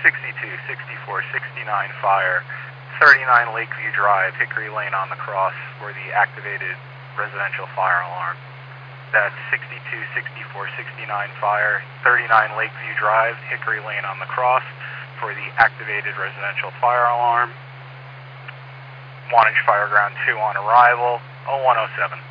62, 64, 69 fire, 39 Lakeview Drive, Hickory Lane on the cross for the activated residential fire alarm. That's 62, 64, 69 fire, 39 Lakeview Drive, Hickory Lane on the cross for the activated residential fire alarm. Wantage Fireground 2 on arrival, 0107.